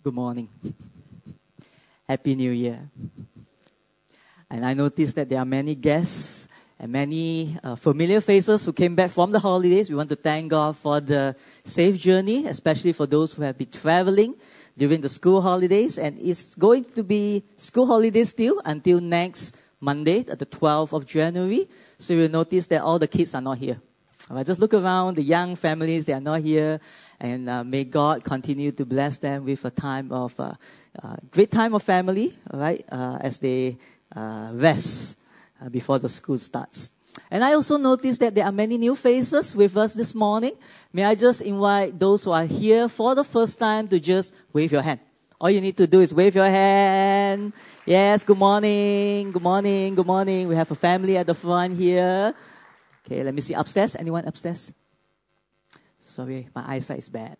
Good morning. Happy New Year. And I noticed that there are many guests and many familiar faces who came back from the holidays. We want to thank God for the safe journey, especially for those who have been traveling during the school holidays. And it's going to be school holidays still until next Monday, the 12th of January. So you'll notice that all the kids are not here. All right, just look around, the young families, they are not here. And may God continue to bless them with a time of great time of family, all right, as they rest before the school starts. And I also noticed that there are many new faces with us this morning. May I just invite those who are here for the first time to just wave your hand. All you need to do is wave your hand. Yes, good morning, good morning, good morning. We have a family at the front here. Okay, let me see upstairs. Anyone upstairs? Sorry, my eyesight is bad.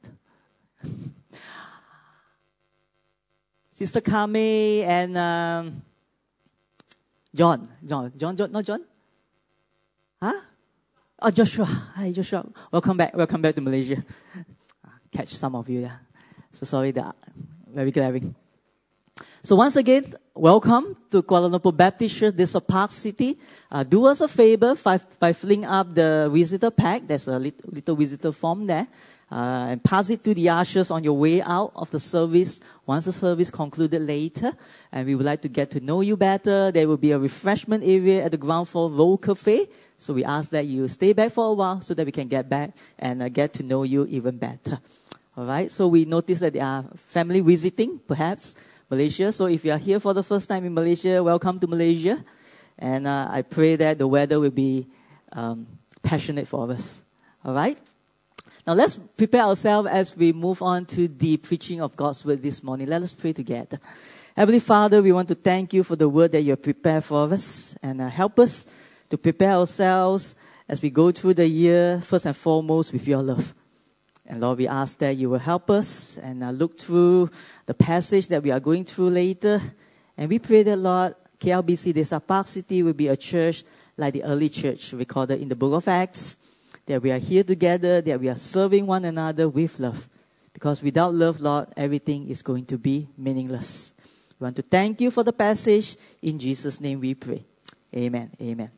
Sister Kame and John. Not John? Huh? Oh, Joshua. Hi, Joshua. Welcome back to Malaysia. Catch some of you, yeah. So sorry, very glaring. So once again, welcome to Kuala Lumpur Baptist Church, Desa Park City. Do us a favor by filling up the visitor pack. There's a little visitor form there. And pass it to the ushers on your way out of the service once the service concluded later. And we would like to get to know you better. There will be a refreshment area at the ground floor, Roll Cafe. So we ask that you stay back for a while so that we can get back and get to know you even better. All right. So we noticed that there are family visiting, perhaps, Malaysia. So if you are here for the first time in Malaysia, welcome to Malaysia. And I pray that the weather will be passionate for us. All right? Now let's prepare ourselves as we move on to the preaching of God's word this morning. Let us pray together. Heavenly Father, we want to thank you for the word that you have prepared for us. And help us to prepare ourselves as we go through the year, first and foremost, with your love. And Lord, we ask that you will help us and look through the passage that we are going through later. And we pray that, Lord, KLBC Desa Park City will be a church like the early church recorded in the book of Acts. That we are here together, that we are serving one another with love. Because without love, Lord, everything is going to be meaningless. We want to thank you for the passage. In Jesus' name we pray. Amen. Amen.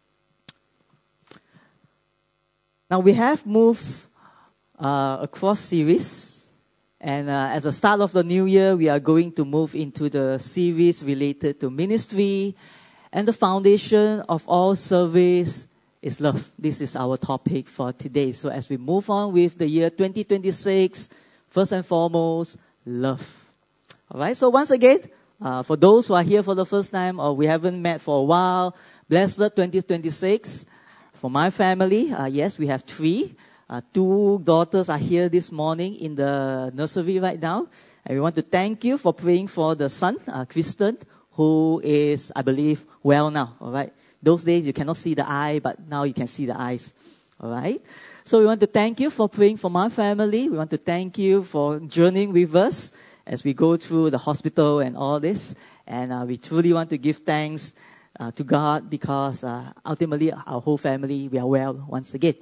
Now we have moved across series. And as a start of the new year, we are going to move into the series related to ministry. And the foundation of all service is love. This is our topic for today. So as we move on with the year 2026, first and foremost, love. All right. So once again, for those who are here for the first time or we haven't met for a while, blessed 2026. For my family, yes, we have 3. 2 daughters are here this morning in the nursery right now. And we want to thank you for praying for the son, Kristen, who is, I believe, well now. All right. Those days you cannot see the eye, but now you can see the eyes. All right. So we want to thank you for praying for my family. We want to thank you for journeying with us as we go through the hospital and all this. And we truly want to give thanks to God because ultimately our whole family, we are well once again.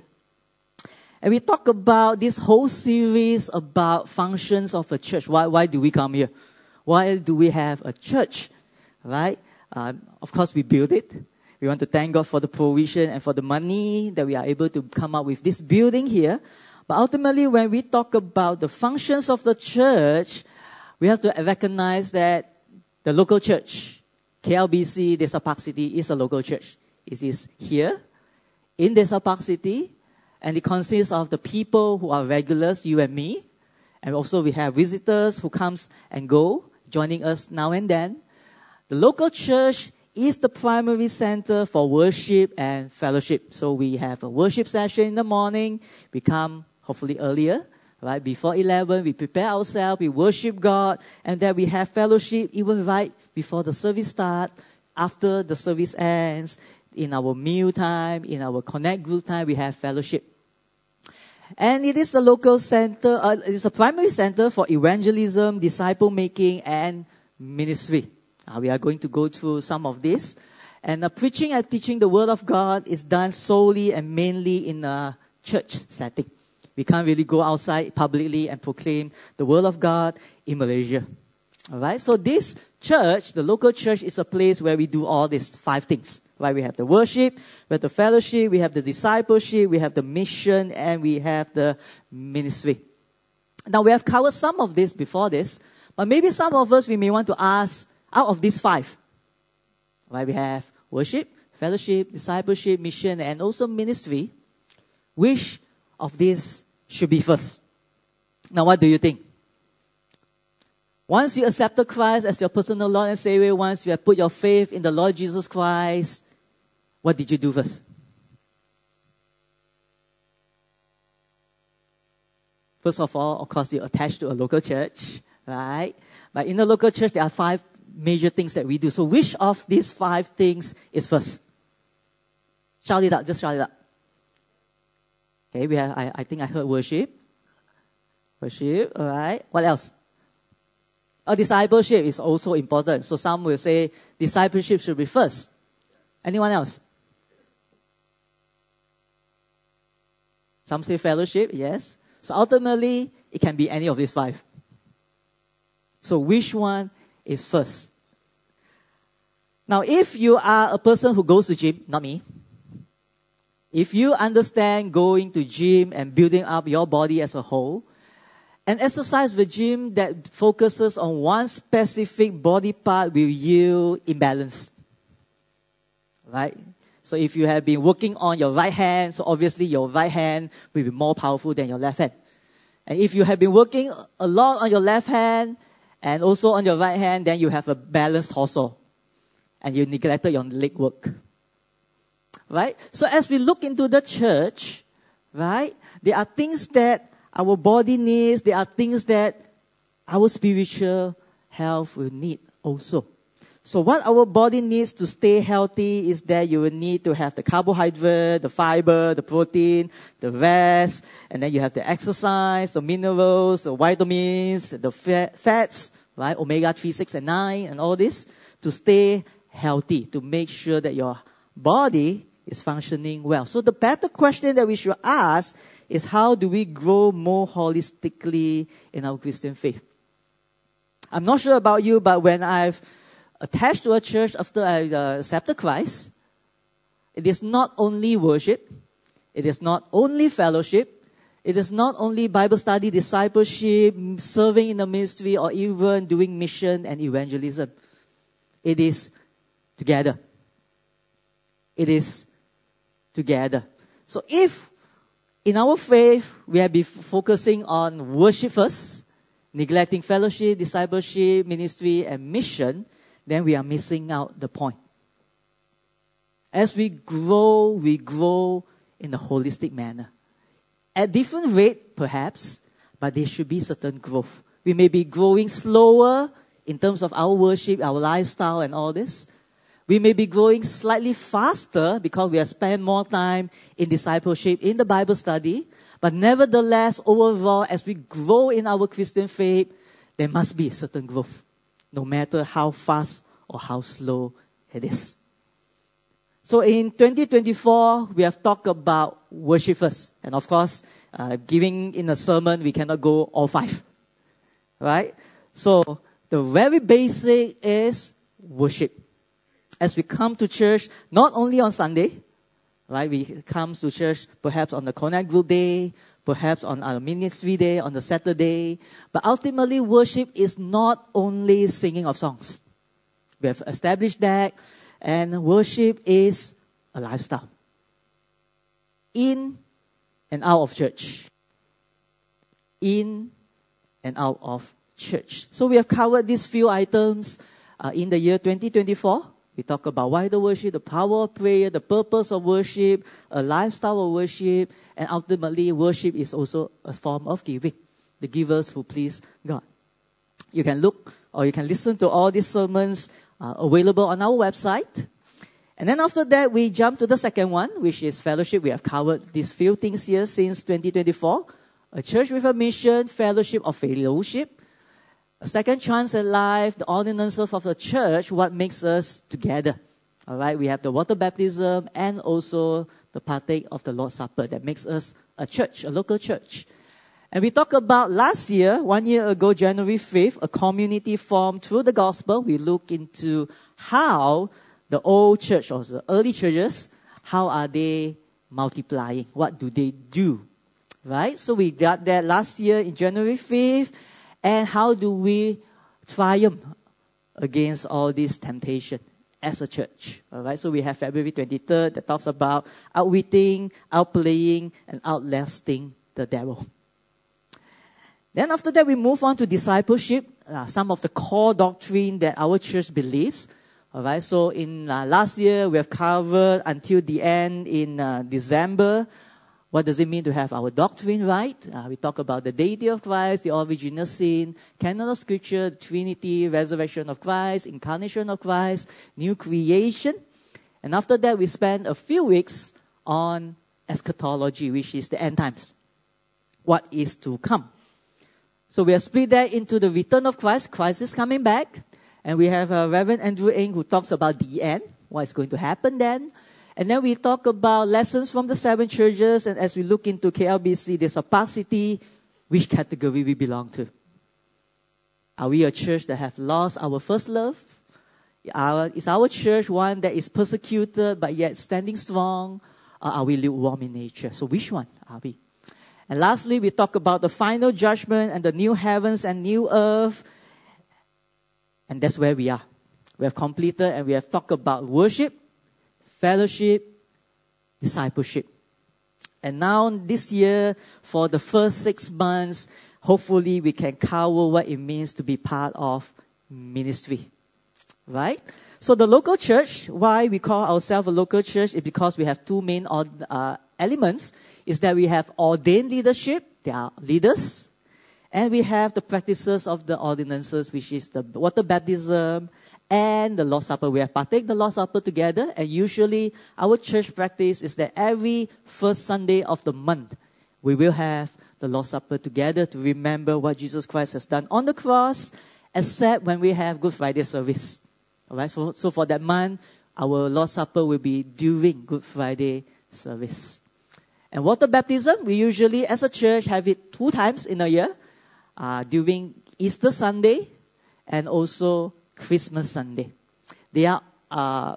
And we talk about this whole series about functions of a church. Why do we come here? Why do we have a church? Right? Of course, we build it. We want to thank God for the provision and for the money that we are able to come up with this building here. But ultimately, when we talk about the functions of the church, we have to recognize that the local church, KLBC Desa Park City, is a local church. It is here in Desa Park City, and it consists of the people who are regulars, you and me. And also we have visitors who comes and go, joining us now and then. The local church is the primary center for worship and fellowship. So we have a worship session in the morning. We come hopefully earlier, right? Before 11, we prepare ourselves, we worship God, and then we have fellowship even right before the service starts, after the service ends, in our meal time, in our connect group time, we have fellowship. And it is a local center, it is a primary center for evangelism, disciple making, and ministry. We are going to go through some of this. And preaching and teaching the Word of God is done solely and mainly in a church setting. We can't really go outside publicly and proclaim the word of God in Malaysia. All right? So this church, the local church, is a place where we do all these 5 things. Right? We have the worship, we have the fellowship, we have the discipleship, we have the mission, and we have the ministry. Now, we have covered some of this before this, but maybe some of us, we may want to ask, out of these 5, right? We have worship, fellowship, discipleship, mission, and also ministry. Which of these should be first? Now, what do you think? Once you accepted Christ as your personal Lord and Savior, once you have put your faith in the Lord Jesus Christ, what did you do first? First of all, of course, you're attached to a local church, right? But in the local church, there are 5 major things that we do. So which of these 5 things is first? Shout it out. Just shout it out. Okay, we have, I think I heard worship. Worship, all right. What else? Discipleship is also important. So some will say discipleship should be first. Anyone else? Some say fellowship, yes. So ultimately, it can be any of these 5. So which one is first? Now, if you are a person who goes to gym, not me. If you understand going to gym and building up your body as a whole, an exercise regime that focuses on one specific body part will yield imbalance. Right? So if you have been working on your right hand, so obviously your right hand will be more powerful than your left hand. And if you have been working a lot on your left hand and also on your right hand, then you have a balanced torso. And you neglected your leg work. Right? So as we look into the church, right, there are things that our body needs, there are things that our spiritual health will need also. So what our body needs to stay healthy is that you will need to have the carbohydrate, the fiber, the protein, the rest, and then you have the exercise, the minerals, the vitamins, the fats, right? Omega 3, 6, and 9, and all this to stay healthy, to make sure that your body is functioning well. So the better question that we should ask is how do we grow more holistically in our Christian faith? I'm not sure about you, but when I've attached to a church after I accepted Christ, it is not only worship, it is not only fellowship, it is not only Bible study, discipleship, serving in the ministry, or even doing mission and evangelism. It is together. It is together. So if in our faith we have been focusing on worship first, neglecting fellowship, discipleship, ministry, and mission, then we are missing out the point. As we grow in a holistic manner. At different rate, perhaps, but there should be certain growth. We may be growing slower in terms of our worship, our lifestyle, and all this. We may be growing slightly faster because we have spent more time in discipleship, in the Bible study. But nevertheless, overall, as we grow in our Christian faith, there must be certain growth, no matter how fast or how slow it is. So in 2024, we have talked about worship first. And of course, giving in a sermon, we cannot go all 5. Right? So the very basic is worship. As we come to church, not only on Sunday, right? We come to church perhaps on the Connect Group Day, perhaps on our ministry day, on the Saturday. But ultimately, worship is not only singing of songs. We have established that. And worship is a lifestyle. In and out of church. In and out of church. So we have covered these few items in the year 2024. We talk about why the worship, the power of prayer, the purpose of worship, a lifestyle of worship, and ultimately worship is also a form of giving. The givers who please God. You can look or you can listen to all these sermons available on our website. And then after that, we jump to the second one, which is fellowship. We have covered these few things here since 2024. A church with a mission, fellowship or fellowship. A second chance at life, the ordinances of the church, what makes us together. All right, we have the water baptism and also the partake of the Lord's Supper that makes us a church, a local church. And we talked about last year, 1 year ago, January 5th, a community formed through the gospel. We look into how the old church or the early churches, how are they multiplying? What do they do? Right? So we got that last year in January 5th. And how do we triumph against all this temptation as a church? All right. So we have February 23rd that talks about outwitting, outplaying, and outlasting the devil. Then after that, we move on to discipleship, some of the core doctrine that our church believes. All right. So in last year, we have covered until the end in December. What does it mean to have our doctrine right? We talk about the deity of Christ, the original sin, canon of Scripture, the Trinity, resurrection of Christ, incarnation of Christ, new creation. And after that, we spend a few weeks on eschatology, which is the end times. What is to come? So we have split that into the return of Christ. Christ is coming back. And we have Reverend Andrew Ng who talks about the end, what is going to happen then. And then we talk about lessons from the 7 churches. And as we look into KLBC, there's opacity, which category we belong to. Are we a church that have lost our first love? Is our church one that is persecuted but yet standing strong? Or are we lukewarm in nature? So which one are we? And lastly, we talk about the final judgment and the new heavens and new earth. And that's where we are. We have completed and we have talked about worship, fellowship, discipleship. And now this year, for the first 6 months, hopefully we can cover what it means to be part of ministry. Right? So the local church, why we call ourselves a local church is because we have 2 main elements. Is that we have ordained leadership, they are leaders, and we have the practices of the ordinances, which is the water baptism and the Lord's Supper. We have partaken the Lord's Supper together, and usually our church practice is that every first Sunday of the month, we will have the Lord's Supper together to remember what Jesus Christ has done on the cross, except when we have Good Friday service. All right, so for that month, our Lord's Supper will be during Good Friday service. And water baptism, we usually, as a church, have it 2 times in a year, during Easter Sunday and also Christmas Sunday. They are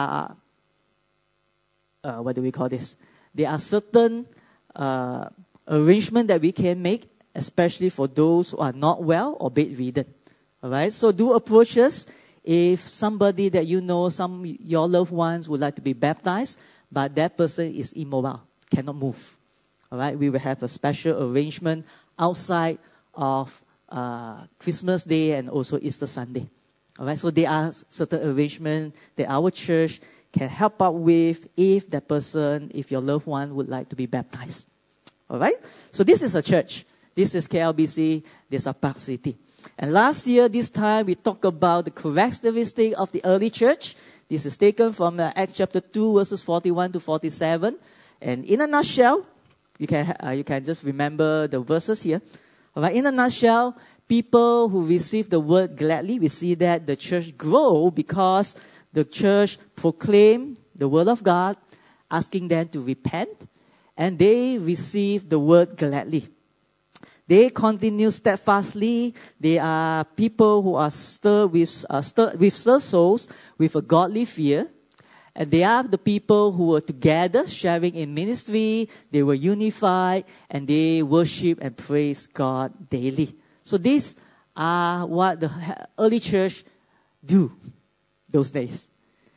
what do we call this? There are certain arrangements that we can make, especially for those who are not well or bedridden. All right, so do approach us if somebody that you know, your loved ones would like to be baptized, but that person is immobile. Cannot move. All right, we will have a special arrangement outside of Christmas Day and also Easter Sunday. All right, so there are certain arrangements that our church can help out with if that person, if your loved one would like to be baptized. All right, so this is a church. This is KLBC. This is Park City. And last year, this time, we talked about the characteristic of the early church. This is taken from Acts chapter 2, verses 41 to 47. And in a nutshell, you can just remember the verses here. All right, in a nutshell, people who receive the word gladly, we see that the church grow because the church proclaim the word of God, asking them to repent, and they receive the word gladly. They continue steadfastly. They are people who are stirred with souls with a godly fear. And they are the people who were together, sharing in ministry. They were unified, and they worship and praise God daily. So these are what the early church do those days.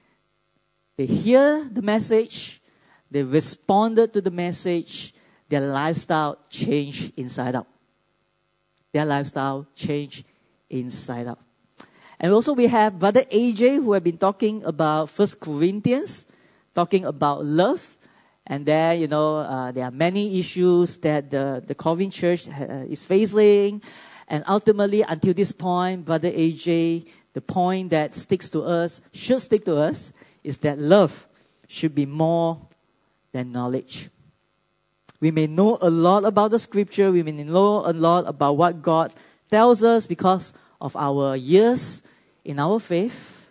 They hear the message. They responded to the message. Their lifestyle changed inside out. Their lifestyle changed inside out. And also we have Brother AJ who have been talking about 1 Corinthians, talking about love. And there, there are many issues that the Corinth church is facing. And ultimately, until this point, Brother AJ, the point that should stick to us, is that love should be more than knowledge. We may know a lot about the scripture. We may know a lot about what God tells us because of our years in our faith.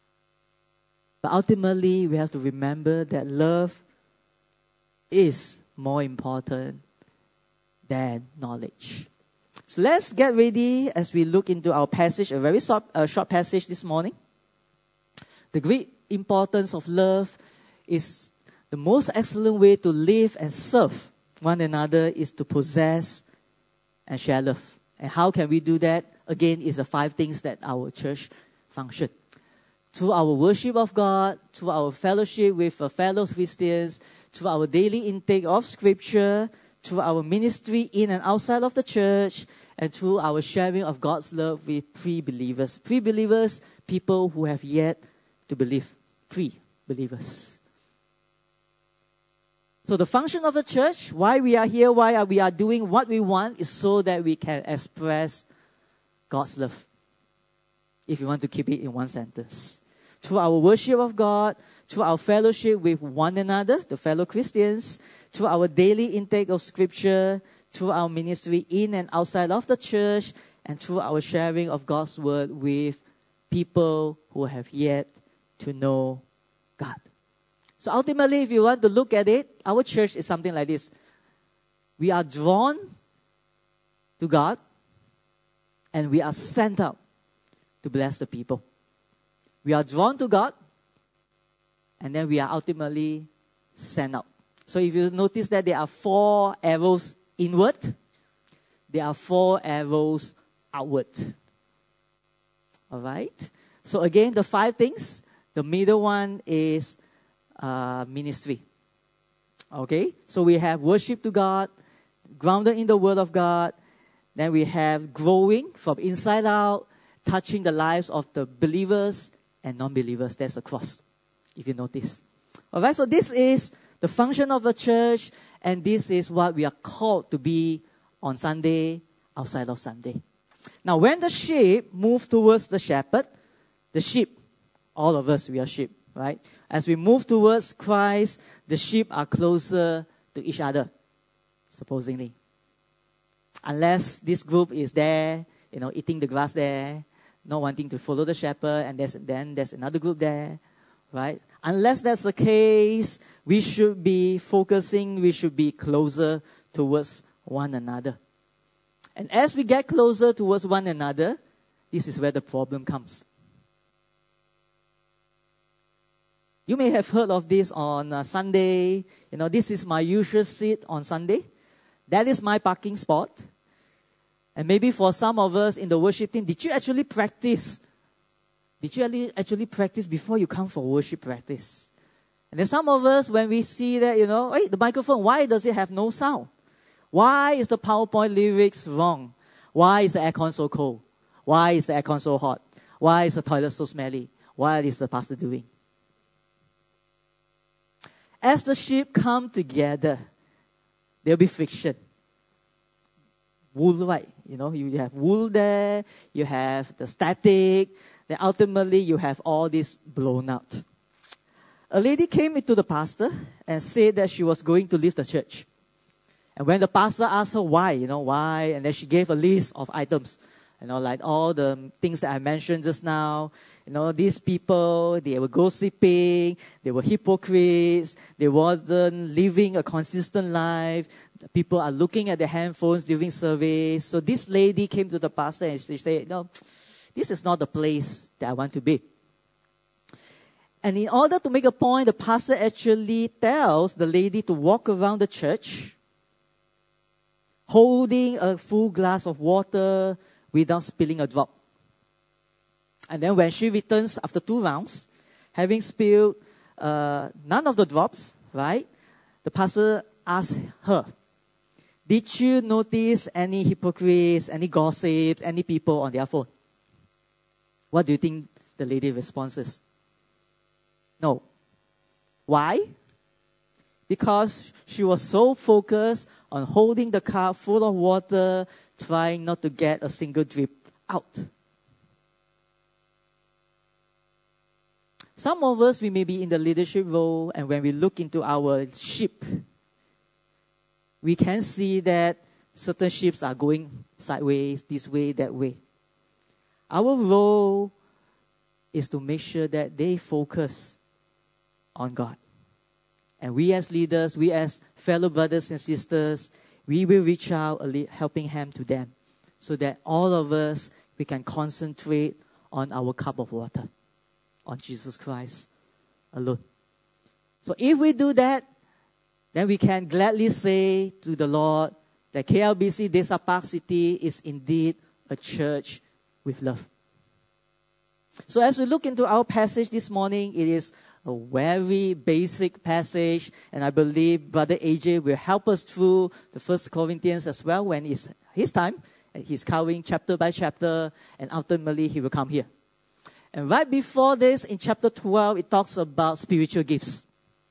But ultimately, we have to remember that love is more important than knowledge. So let's get ready as we look into our passage, a very short passage this morning. The great importance of love is the most excellent way to live and serve one another is to possess and share love. And how can we do that? Again, it's the 5 things that our church function. Through our worship of God, through our fellowship with fellow Christians, through our daily intake of Scripture, through our ministry in and outside of the church, and through our sharing of God's love with pre-believers. Pre-believers, people who have yet to believe. Pre-believers. So the function of the church, why we are here, why we are doing what we want, is so that we can express God's love. If you want to keep it in one sentence. Through our worship of God, through our fellowship with one another, the fellow Christians, through our daily intake of Scripture, through our ministry in and outside of the church, and through our sharing of God's word with people who have yet to know God. So ultimately, if you want to look at it, our church is something like this. We are drawn to God, and we are sent out to bless the people. We are drawn to God, and then we are ultimately sent out. So if you notice that there are 4 arrows inward, there are 4 arrows outward. All right? So again, the 5 things. The middle one is ministry. Okay? So we have worship to God, grounded in the Word of God. Then we have growing from inside out, touching the lives of the believers and non-believers. That's the cross, if you notice. All right, so this is the function of the church, and this is what we are called to be on Sunday, outside of Sunday. Now, when the sheep move towards the shepherd, the sheep, all of us, we are sheep, right? As we move towards Christ, the sheep are closer to each other, supposedly. Unless this group is there, eating the grass there, not wanting to follow the shepherd, and then there's another group there, right? Unless that's the case, we should be focusing, we should be closer towards one another. And as we get closer towards one another, this is where the problem comes. You may have heard of this on Sunday. This is my usual seat on Sunday. That is my parking spot. And maybe for some of us in the worship team, did you actually practice? Did you actually practice before you come for worship practice? And then some of us, when we see that, hey, the microphone, why does it have no sound? Why is the PowerPoint lyrics wrong? Why is the aircon so cold? Why is the aircon so hot? Why is the toilet so smelly? What is the pastor doing? As the sheep come together, there'll be friction. Wool, right? You have wool there, you have the static, then ultimately you have all this blown out. A lady came into the pastor and said that she was going to leave the church. And when the pastor asked her why, why, and then she gave a list of items, like all the things that I mentioned just now. These people, they were gossiping, they were hypocrites, they wasn't living a consistent life. People are looking at their handphones during service. So this lady came to the pastor and she said, no, this is not the place that I want to be. And in order to make a point, the pastor actually tells the lady to walk around the church, holding a full glass of water without spilling a drop. And then when she returns after 2 rounds, having spilled none of the drops, right? The pastor asked her, did you notice any hypocrites, any gossips, any people on their phone? What do you think the lady responses? No. Why? Because she was so focused on holding the cup full of water, trying not to get a single drip out. Some of us, we may be in the leadership role, and when we look into our sheep, we can see that certain sheep are going sideways, this way, that way. Our role is to make sure that they focus on God. And we as leaders, we as fellow brothers and sisters, we will reach out a helping hand to them so that all of us, we can concentrate on our cup of water, on Jesus Christ alone. So if we do that, then we can gladly say to the Lord that KLBC Desa Park City is indeed a church with love. So as we look into our passage this morning, it is a very basic passage, and I believe Brother AJ will help us through the 1 Corinthians as well when it's his time. He's covering chapter by chapter, and ultimately he will come here. And right before this, in chapter 12, it talks about spiritual gifts.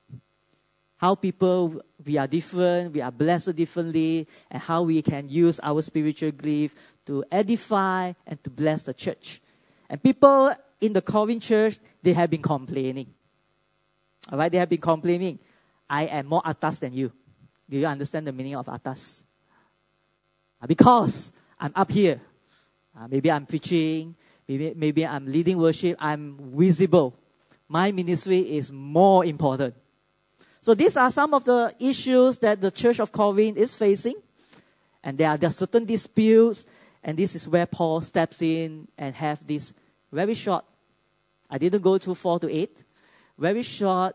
How people, we are different, we are blessed differently, and how we can use our spiritual gift to edify and to bless the church. And people in the Corinth church, they have been complaining. All right, they have been complaining. I am more atas than you. Do you understand the meaning of atas? Because I'm up here. Maybe I'm preaching. Maybe I'm leading worship. I'm visible. My ministry is more important. So these are some of the issues that the church of Corinth is facing. And there are certain disputes. And this is where Paul steps in and have this very short, I didn't go to 4 to 8, very short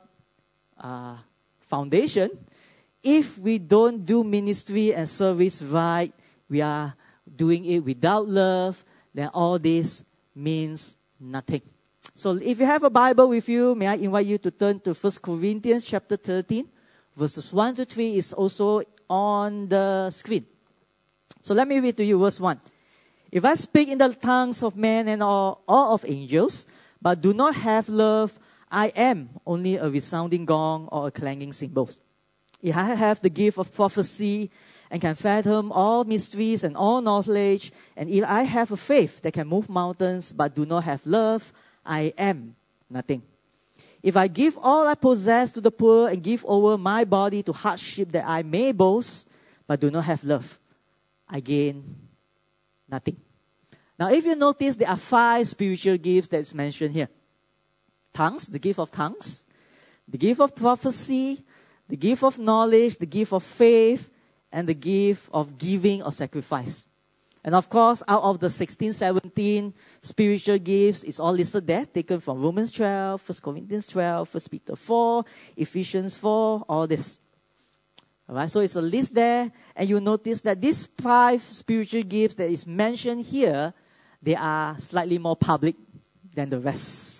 foundation. If we don't do ministry and service right, we are doing it without love, then all this means nothing. So if you have a Bible with you, may I invite you to turn to 1 Corinthians chapter 13, verses 1 to 3 is also on the screen. So let me read to you verse 1. If I speak in the tongues of men and all of angels, but do not have love, I am only a resounding gong or a clanging cymbal. If I have the gift of prophecy and can fathom all mysteries and all knowledge, and if I have a faith that can move mountains but do not have love, I am nothing. If I give all I possess to the poor and give over my body to hardship that I may boast, but do not have love, I gain nothing. Now, if you notice, there are 5 spiritual gifts that is mentioned here. Tongues, the gift of tongues, the gift of prophecy, the gift of knowledge, the gift of faith, and the gift of giving or sacrifice. And of course, out of the 16, 17 spiritual gifts, it's all listed there, taken from Romans 12, 1 Corinthians 12, 1 Peter 4, Ephesians 4, all this. All right, so it's a list there, and you notice that these 5 spiritual gifts that is mentioned here, they are slightly more public than the rest.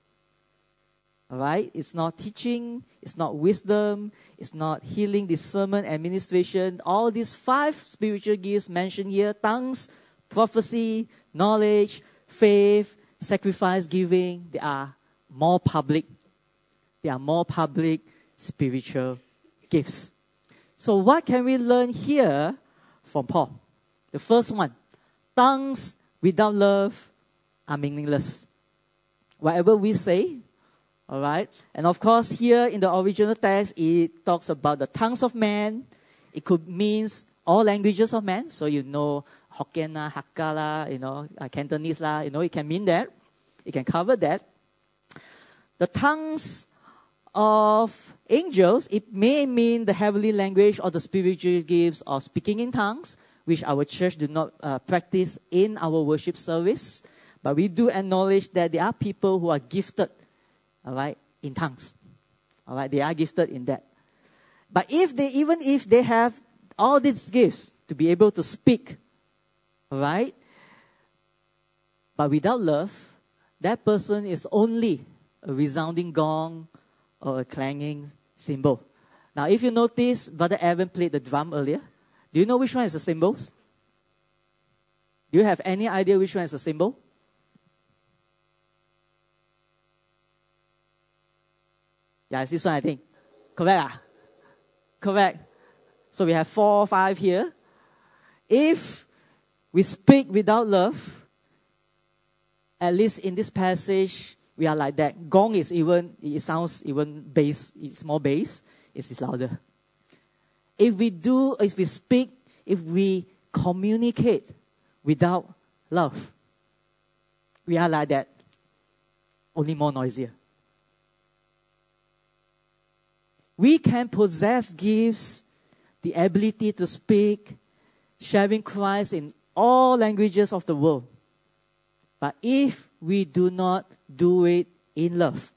All right, it's not teaching, it's not wisdom, it's not healing, discernment, administration. All these 5 spiritual gifts mentioned here, tongues, prophecy, knowledge, faith, sacrifice, giving, they are more public. They are more public spiritual gifts. So what can we learn here from Paul? The first one, tongues without love are meaningless. Whatever we say, all right? And of course, here in the original text, it talks about the tongues of man. It could mean all languages of man. So you know, Hokkien la, Hakka la, Cantonese la, it can mean that. It can cover that. The tongues of angels, it may mean the heavenly language or the spiritual gifts of speaking in tongues, which our church do not practice in our worship service. But we do acknowledge that there are people who are gifted, all right, in tongues. All right, they are gifted in that. But even if they have all these gifts to be able to speak, all right, but without love, that person is only a resounding gong or a clanging cymbal. Now, if you notice, Brother Evan played the drum earlier. Do you know which one is the cymbals? Do you have any idea which one is the cymbal? Yeah, it's this one, I think. Correct? Correct. So we have 4 or 5 here. If we speak without love, at least in this passage, we are like that. Gong is it sounds even bass, it's more bass, it's louder. If we speak, if we communicate without love, we are like that, only more noisier. We can possess gifts, the ability to speak, sharing Christ in all languages of the world. But if we do not do it in love,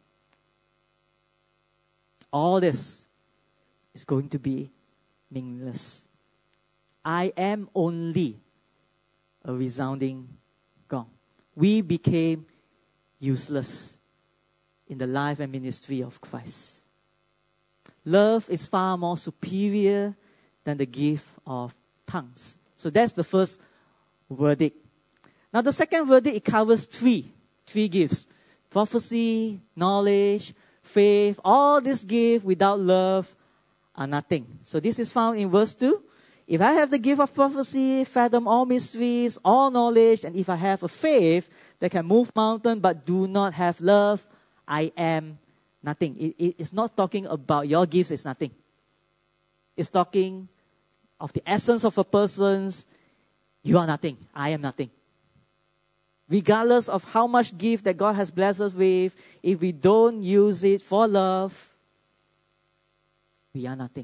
all this is going to be meaningless. I am only a resounding gong. We became useless in the life and ministry of Christ. Love is far more superior than the gift of tongues. So that's the first verdict. Now the second verdict, it covers three gifts. Prophecy, knowledge, faith. All these gifts without love are nothing. So this is found in verse 2. If I have the gift of prophecy, fathom all mysteries, all knowledge, and if I have a faith that can move mountains but do not have love, I am nothing. It's not talking about your gifts, it's nothing. It's talking of the essence of a person. You are nothing. I am nothing. Regardless of how much gift that God has blessed us with, if we don't use it for love, we are nothing.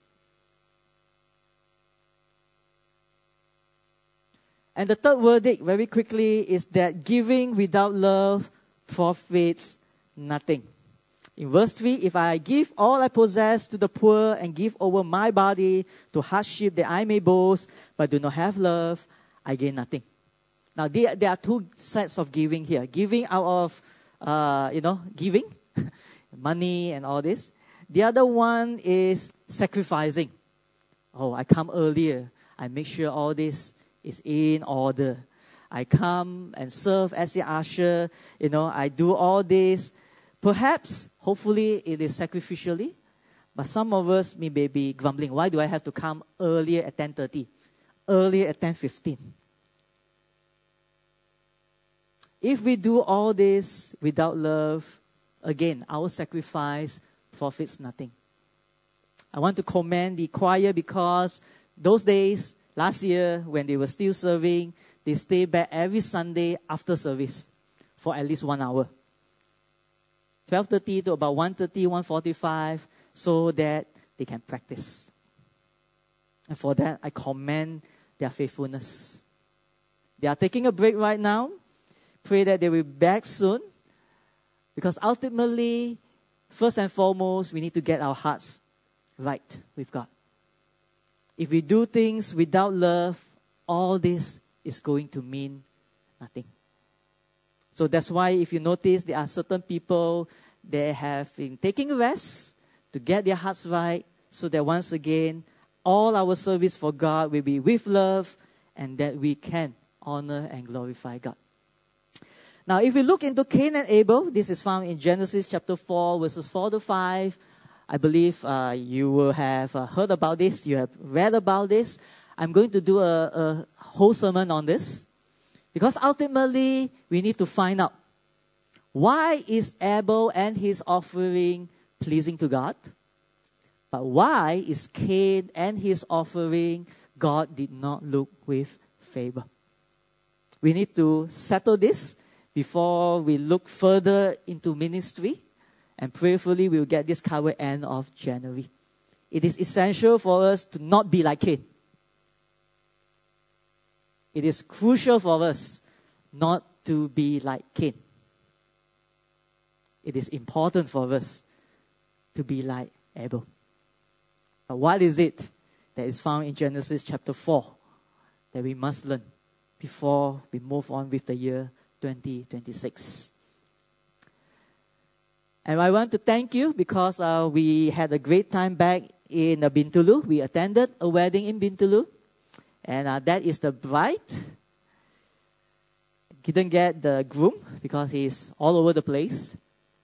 And the third verdict, very quickly, is that giving without love profits nothing. In verse 3, if I give all I possess to the poor and give over my body to hardship that I may boast, but do not have love, I gain nothing. Now, there are two sets of giving here. Giving out of, giving, money and all this. The other one is sacrificing. Oh, I come earlier. I make sure all this is in order. I come and serve as the usher. I do all this. Perhaps, hopefully, it is sacrificially. But some of us may be grumbling. Why do I have to come earlier at 10:30? Earlier at 10:15? If we do all this without love, again, our sacrifice profits nothing. I want to commend the choir because those days, last year, when they were still serving, they stayed back every Sunday after service for at least 1 hour. 12:30 to about 1:30, 1:45, so that they can practice. And for that, I commend their faithfulness. They are taking a break right now. Pray that they will be back soon. Because ultimately, first and foremost, we need to get our hearts right with God. If we do things without love, all this is going to mean nothing. So that's why if you notice, there are certain people, they have been taking rest to get their hearts right, so that once again, all our service for God will be with love, and that we can honor and glorify God. Now, if we look into Cain and Abel, this is found in Genesis chapter 4, verses 4 to 5. I believe you will have heard about this. You have read about this. I'm going to do a whole sermon on this. Because ultimately, we need to find out, why is Abel and his offering pleasing to God? But why is Cain and his offering, God did not look with favor? We need to settle this before we look further into ministry, and prayerfully we will get this covered end of January. It is essential for us to not be like Cain. It is crucial for us not to be like Cain. It is important for us to be like Abel. But what is it that is found in Genesis chapter 4 that we must learn before we move on with the year 2026? And I want to thank you because we had a great time back in Bintulu. We attended a wedding in Bintulu. And that is the bride. Didn't get the groom because he's all over the place.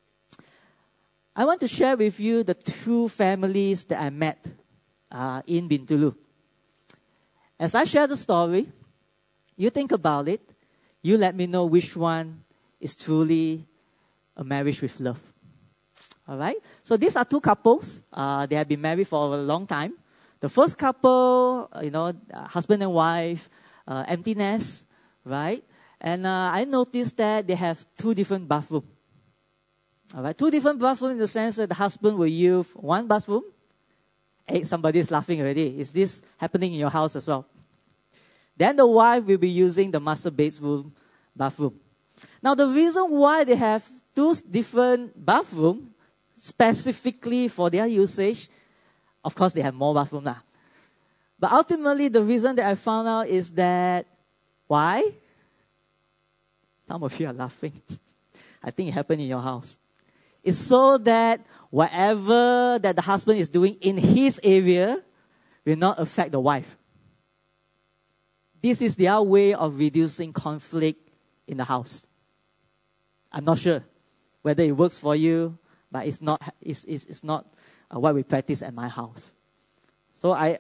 I want to share with you the two families that I met in Bintulu. As I share the story, you think about it. You let me know which one is truly a marriage with love. All right? So these are two couples. They have been married for a long time. The first couple, husband and wife, empty nest, right? And I noticed that they have two different bathrooms. All right, two different bathrooms in the sense that the husband will use one bathroom. Hey, somebody is laughing already. Is this happening in your house as well? Then the wife will be using the master bedroom bathroom. Now, the reason why they have two different bathrooms specifically for their usage, of course, they have more bathrooms now. But ultimately, the reason that I found out is that, why? Some of you are laughing. I think it happened in your house. It's so that whatever that the husband is doing in his area will not affect the wife. This is their way of reducing conflict in the house. I'm not sure whether it works for you, but it's not what we practice at my house. So I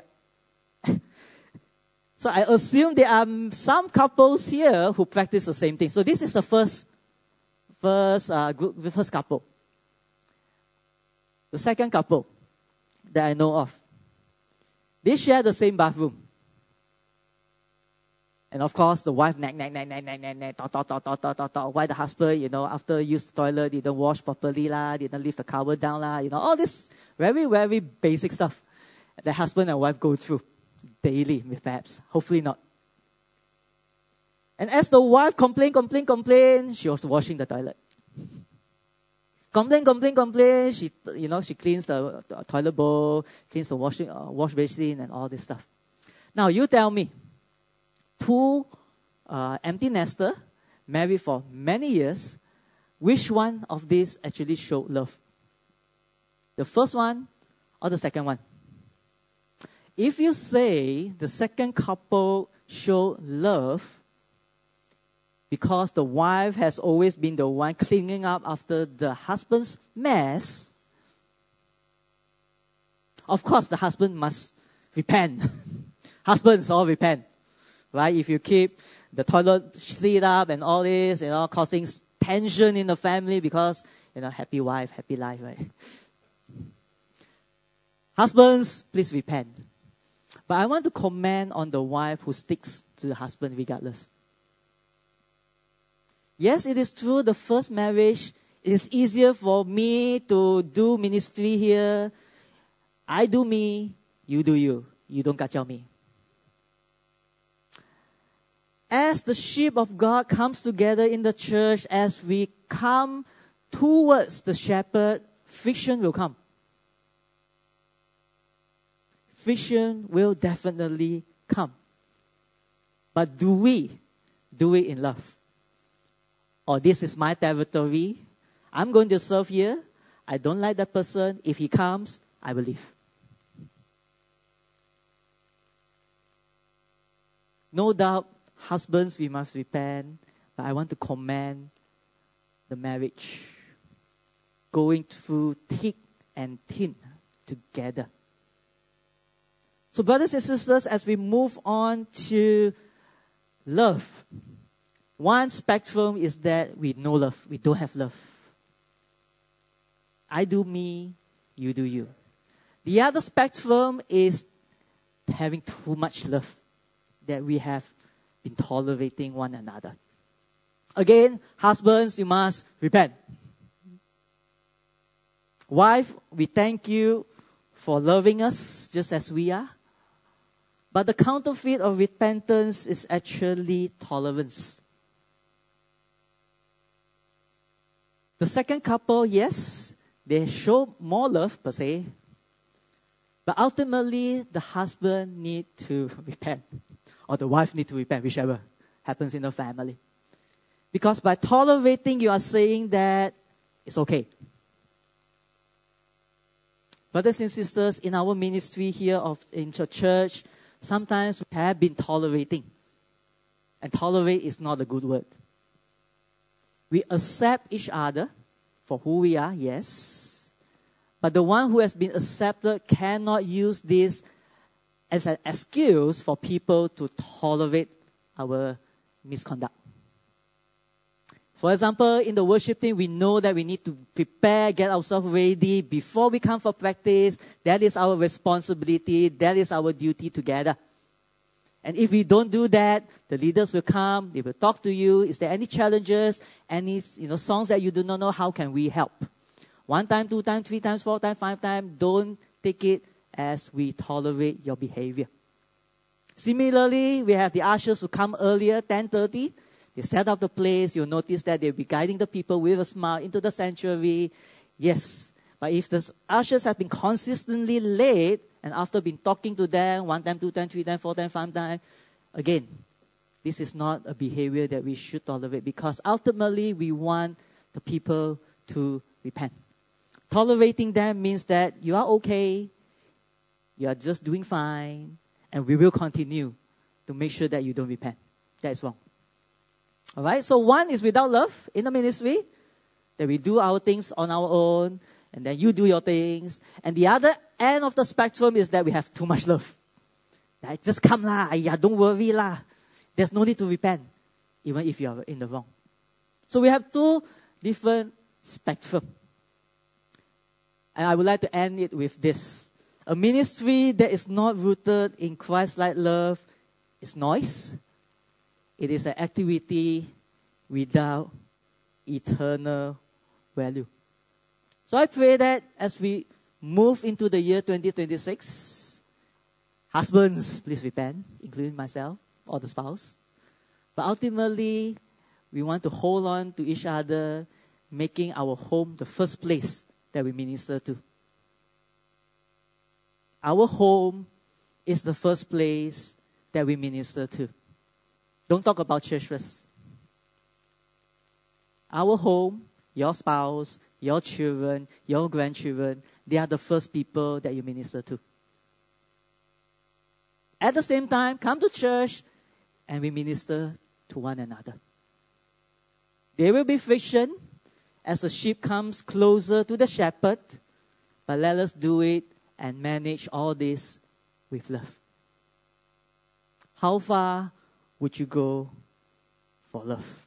assume there are some couples here who practice the same thing. So this is the first couple. The second couple that I know of, they share the same bathroom. And of course, the wife nag, talk. Why the husband, after use the toilet, didn't wash properly didn't leave the cover down all this very, very basic stuff that husband and wife go through daily, perhaps. Hopefully not. And as the wife complain, she was washing the toilet. Complain. She cleans the toilet bowl, cleans the wash basin and all this stuff. Now, you tell me, two empty nester, married for many years, which one of these actually showed love? The first one or the second one? If you say the second couple showed love because the wife has always been the one cleaning up after the husband's mess, of course the husband must repent. Husbands all repent. Right? If you keep the toilet cleaned up and all this, causing tension in the family because, happy wife, happy life, right? Husbands, please repent. But I want to comment on the wife who sticks to the husband regardless. Yes, it is true, the first marriage, it is easier for me to do ministry here. I do me, you do you. You don't kacau me. As the sheep of God comes together in the church, as we come towards the shepherd, friction will come. Friction will definitely come. But do we do it in love? Or this is my territory. I'm going to serve here. I don't like that person. If he comes, I will leave. No doubt, husbands, we must repent. But I want to commend the marriage. Going through thick and thin together. So brothers and sisters, as we move on to love, one spectrum is that we know love. We don't have love. I do me, you do you. The other spectrum is having too much love, that we have been tolerating one another. Again, husbands, you must repent. Wife, we thank you for loving us just as we are. But the counterfeit of repentance is actually tolerance. The second couple, yes, they show more love per se. But ultimately, the husband needs to repent. Or the wife needs to repent, whichever happens in the family. Because by tolerating, you are saying that it's okay. Brothers and sisters, in our ministry here in the church, sometimes we have been tolerating. And tolerate is not a good word. We accept each other for who we are, yes. But the one who has been accepted cannot use this as an excuse for people to tolerate our misconduct. For example, in the worship team, we know that we need to prepare, get ourselves ready before we come for practice. That is our responsibility. That is our duty together. And if we don't do that, the leaders will come. They will talk to you. Is there any challenges? Any songs that you do not know? How can we help? 1 time, 2 times, 3 times, 4 times, 5 times. Don't take it as we tolerate your behavior. Similarly, we have the ushers who come earlier, 10:30. They set up the place. You'll notice that they'll be guiding the people with a smile into the sanctuary. Yes, but if the ushers have been consistently late, and after been talking to them 1 time, 2 times, 3 times, 4 times, 5 times, again, this is not a behavior that we should tolerate, because ultimately we want the people to repent. Tolerating them means that you are okay, you are just doing fine, and we will continue to make sure that you don't repent. That is wrong. All right, so one is without love in the ministry, that we do our things on our own, and then you do your things. And the other end of the spectrum is that we have too much love. Like, just come lah, don't worry lah. There's no need to repent, even if you are in the wrong. So we have two different spectrum. And I would like to end it with this. A ministry that is not rooted in Christ-like love is noise. It is an activity without eternal value. So I pray that as we move into the year 2026, husbands, please repent, including myself or the spouse. But ultimately, we want to hold on to each other, making our home the first place that we minister to. Our home is the first place that we minister to. Don't talk about church first. Our home, your spouse, your children, your grandchildren, they are the first people that you minister to. At the same time, come to church and we minister to one another. There will be friction as the sheep comes closer to the shepherd, but let us do it and manage all this with love. How far would you go for love?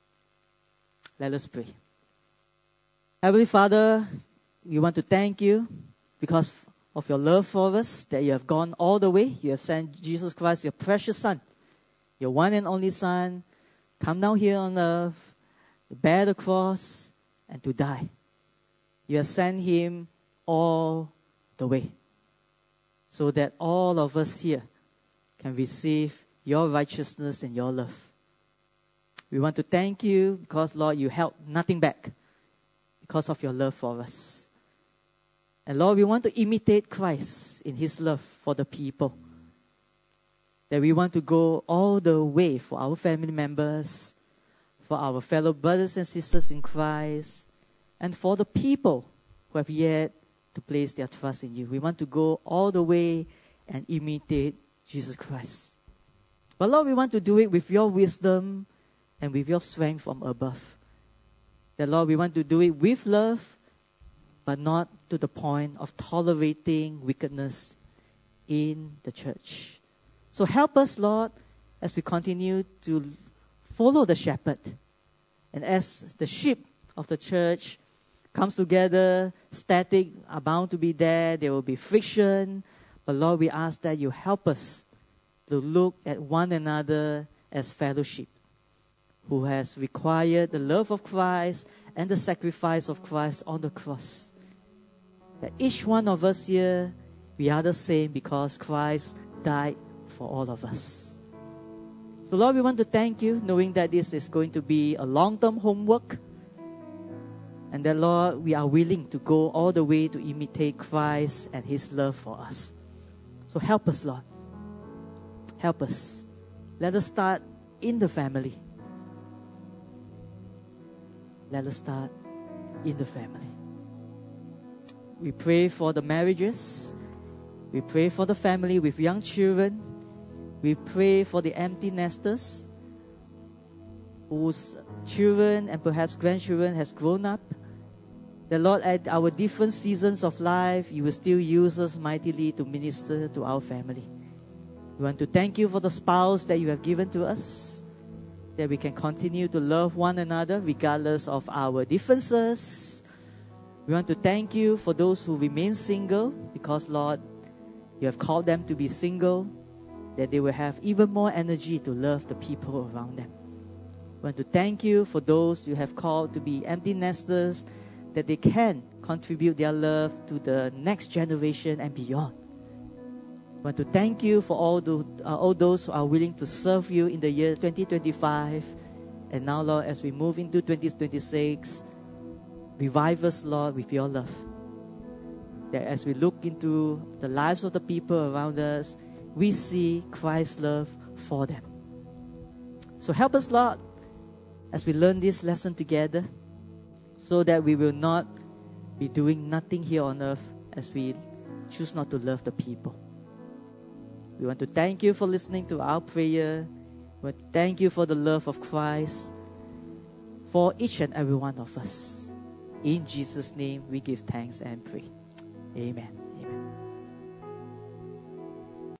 Let us pray. Heavenly Father, we want to thank you because of your love for us, that you have gone all the way. You have sent Jesus Christ, your precious Son, your one and only Son, come down here on earth, to bear the cross, and to die. You have sent him all the way, so that all of us here can receive your righteousness and your love. We want to thank you because, Lord, you held nothing back because of your love for us. And Lord, we want to imitate Christ in his love for the people. That we want to go all the way for our family members, for our fellow brothers and sisters in Christ, and for the people who have yet to place their trust in you. We want to go all the way and imitate Jesus Christ. But Lord, we want to do it with your wisdom and with your strength from above. That Lord, we want to do it with love, but not to the point of tolerating wickedness in the church. So help us, Lord, as we continue to follow the shepherd. And as the sheep of the church comes together, static are bound to be there. There will be friction. But Lord, we ask that you help us to look at one another as fellowship, who has required the love of Christ and the sacrifice of Christ on the cross. That each one of us here, we are the same because Christ died for all of us. So Lord, we want to thank you, knowing that this is going to be a long-term homework. And that, Lord, we are willing to go all the way to imitate Christ and his love for us. So help us, Lord. Help us. Let us start in the family. Let us start in the family. We pray for the marriages. We pray for the family with young children. We pray for the empty nesters whose children and perhaps grandchildren has grown up. The Lord, at our different seasons of life, you will still use us mightily to minister to our family. We want to thank you for the spouse that you have given to us, that we can continue to love one another regardless of our differences. We want to thank you for those who remain single because, Lord, you have called them to be single, that they will have even more energy to love the people around them. We want to thank you for those you have called to be empty nesters, that they can contribute their love to the next generation and beyond. I want to thank you for all those who are willing to serve you in the year 2025. And now, Lord, as we move into 2026, revive us, Lord, with your love. That as we look into the lives of the people around us, we see Christ's love for them. So help us, Lord, as we learn this lesson together, so that we will not be doing nothing here on earth as we choose not to love the people. We want to thank you for listening to our prayer. We want to thank you for the love of Christ for each and every one of us. In Jesus' name, we give thanks and pray. Amen.